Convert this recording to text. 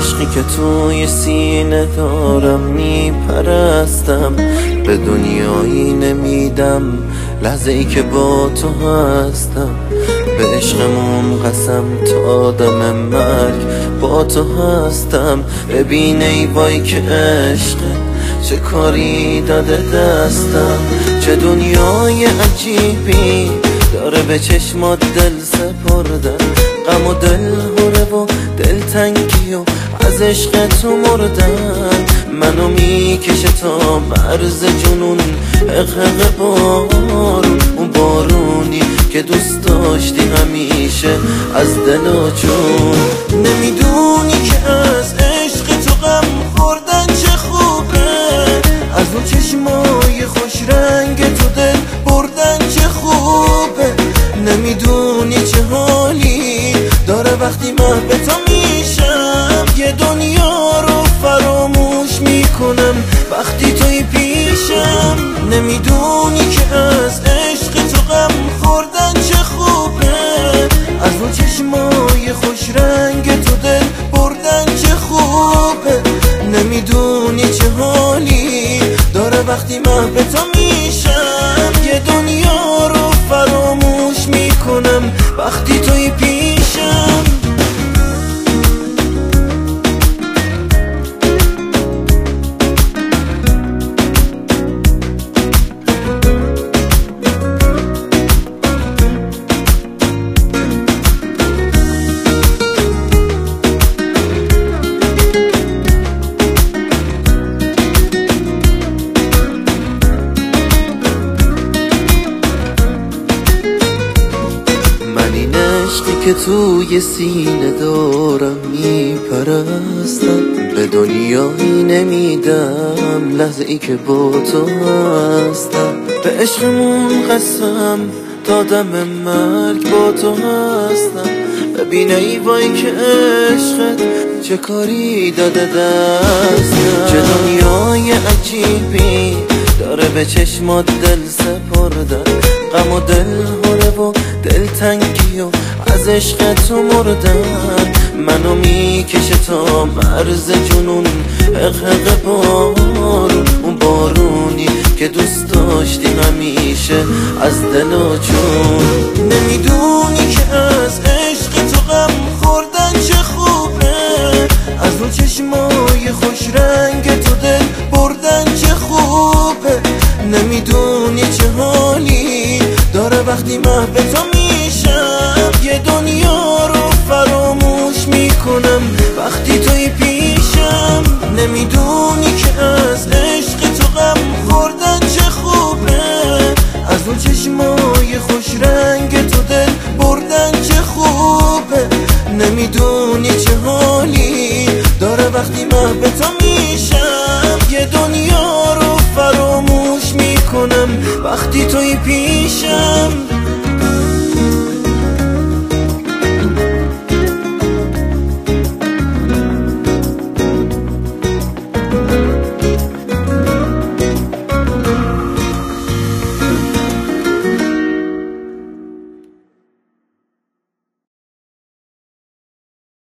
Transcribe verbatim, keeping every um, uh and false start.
عشقی که توی سینه دارم میپرستم، به دنیایی نمیدم لحظه ای که با تو هستم. به عشقمون قسم تا دم مرگ با تو هستم. ببین ای وای که عشقه چه کاری داده دستم، چه دنیای عجیبی داره به چشمات دل سپردن. غم و دل هره و دل تنگی و از عشق تو مردن. منو میکشه تا مرز جنون، حقق بارون، اون بارونی که دوست داشتی همیشه از دل و جون. نمیدونی که از عشق تو غم خوردن چه خوبه، از اون چشمای خوش رنگ تو دل بردن چه خوبه. نمیدونی چه حالی داره وقتی محو تو میشم، یه دنیا رو فراموش میکنم وقتی توی پیشم. نمیدونی که از عشق تو غم خوردن چه خوبه، از اون چشمای خوش رنگ تو دل بردن چه خوبه. نمیدونی چه حالی داره وقتی محو تو میشم، یه دنیا رو فراموش میکنم وقتی توی پیشم. که توی سینه دارم میپرستم، به دنیایی نمیدم لحظه ای که با تو هستم. به عشقمون قسم تا دم مرگ با تو هستم. ببین ای وای که عشقت چه کاری داده دستم، چه دنیای عجیبی داره به چشمات دل سپردن. غم و دل هره و دل تنگی و از عشق تو مردن. منو میکشه تا مرز جنون، حقق بارون، اون بارونی که دوست داشتی همیشه از دل و جون. نمیدونی که از عشق تو غم خوردن چه خوبه، از اون چشمای خوش رنگ تو دل بردن چه خوبه. نمیدونی چه حالی داره وقتی محو تو میشم، یه دنیا رو فراموش میکنم وقتی توی پی